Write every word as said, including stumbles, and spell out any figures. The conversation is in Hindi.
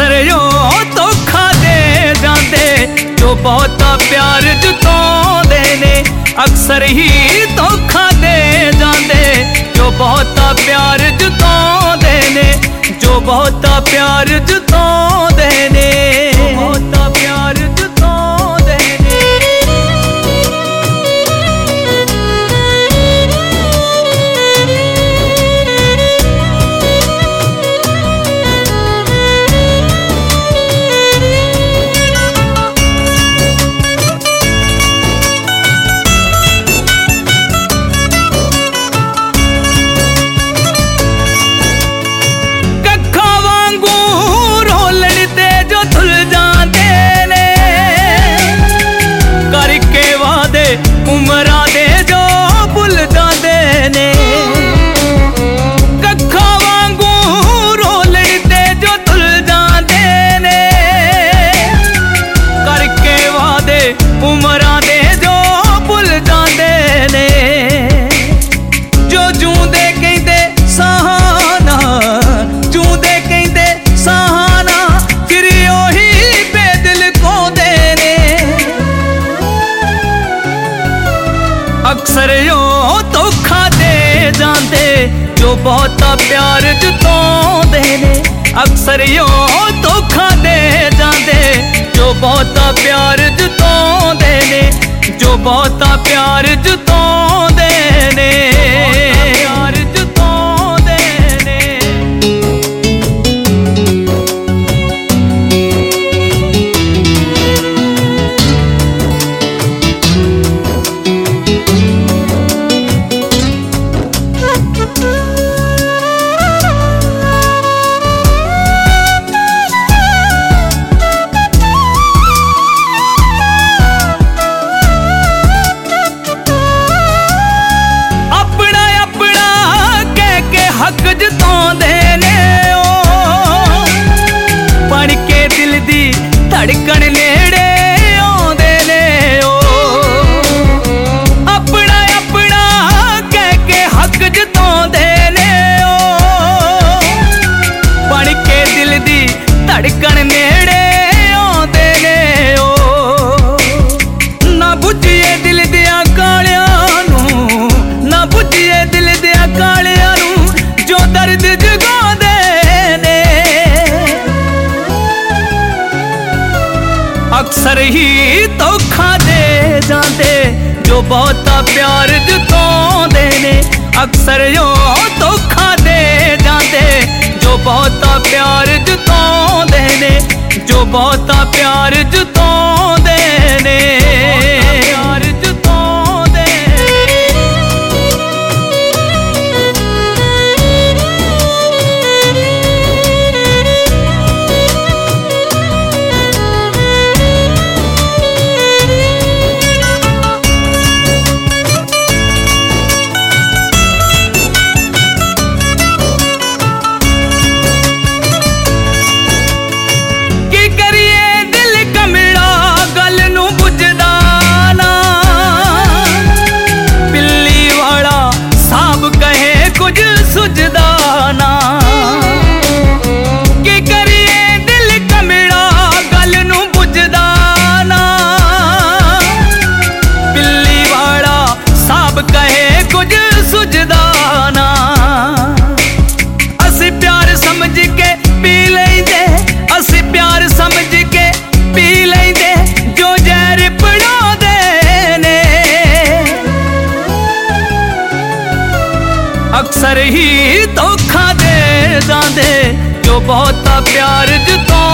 अक्सर यो धोखा दे जांदे जो बहुता प्यार जताउंदे ने। अक्सर ही धोखा दे जांदे जो बहुता प्यार जताउंदे ने, जो बहुता प्यार जताउंदे ने, बहुता प्यार जताउंदे ने। उमरा दे जो भुल जांदे ने, कखा वांगू रोलण ते जो धुल जांदे ने। करके वादे उमरा दे जो भुल जांदे ने। जो जूंदे कहंदे सहाना, जूंदे कहंदे सहाना, फिर ओही बेदिल कोंदे ने। अक्सर यो धोखा दे जांदे जो बहुता प्यार जताउंदे ने। अक्सर यो धोखा दे जांदे जो बहुता प्यार जताउंदे ने, जो बहुता प्यार जताउंदे ने, प्यार जताउंदे ने। हक जताउंदे ने ओ, बन के दिल दी धड़कन नेड़े आउंदे ने ओ। अपना अपना कह के हक जताउंदे ने ओ, बन के दिल दी धड़कन नेड़े आउंदे ने ओ। ना बुझिए दिल दियां कालियां नूं, ना बुझिए दिल दियां कालियां नूं, जो दर्द जगांदे ने। अक्सर ही धोखा दे जांदे जो बहुता प्यार जताउंदे ने। अक्सर यो धोखा दे जांदे जो बहुता प्यार जताउंदे ने, जो बहुता प्यार जताउंदे ने, प्यार जताउंदे ने। अक्सर ही धोखा दे जांदे जो बहुता प्यार जताउंदे